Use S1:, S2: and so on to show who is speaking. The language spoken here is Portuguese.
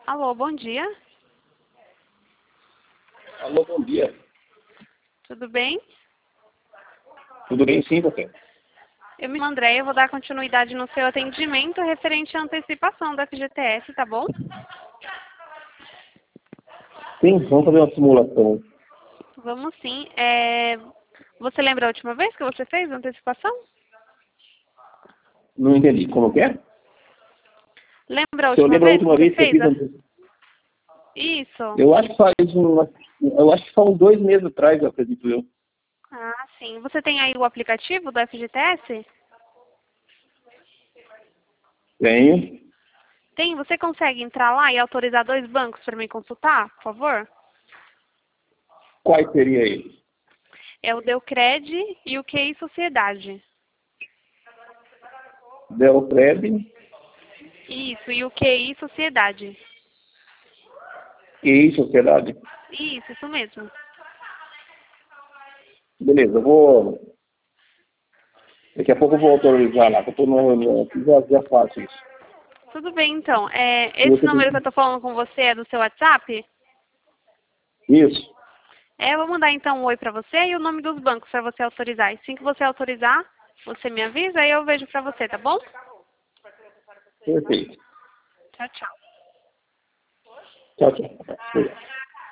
S1: Alô, bom dia.
S2: Alô, bom dia.
S1: Tudo bem?
S2: Tudo bem sim, você?
S1: Eu me chamo Andréia, eu vou dar continuidade no seu atendimento referente à antecipação da FGTS, tá bom?
S2: Sim, vamos fazer uma simulação.
S1: Vamos sim. Você lembra a última vez que você fez a antecipação?
S2: Não entendi. Como que é?
S1: Lembra a
S2: Se eu
S1: última
S2: lembro a
S1: vez que
S2: última
S1: você
S2: vez que eu
S1: fez?
S2: fiz
S1: Isso.
S2: eu acho que eu acho que são 2 meses atrás, eu acredito eu.
S1: Ah, sim. Você tem aí o aplicativo do FGTS?
S2: Tenho.
S1: Tem. Você consegue entrar lá e autorizar 2 bancos para me consultar, por favor?
S2: Quais seria ele?
S1: É o Deucred e o QI Sociedade.
S2: Delpred
S1: Isso, e o QI Sociedade.
S2: e Sociedade.
S1: Isso mesmo.
S2: Beleza, eu vou... Daqui a pouco eu vou autorizar lá, que eu estou numa reunião aqui, já faço isso.
S1: Tudo bem, então.
S2: E
S1: Esse
S2: você
S1: número que eu
S2: tem...
S1: tô falando com você é do seu WhatsApp?
S2: Isso.
S1: Eu vou mandar então um oi pra você e o nome dos bancos pra você autorizar. E assim que você autorizar, você me avisa e eu vejo pra você, tá bom?
S2: Perfeito.
S1: Tchau, tchau.
S2: Tchau, tchau. Obrigado.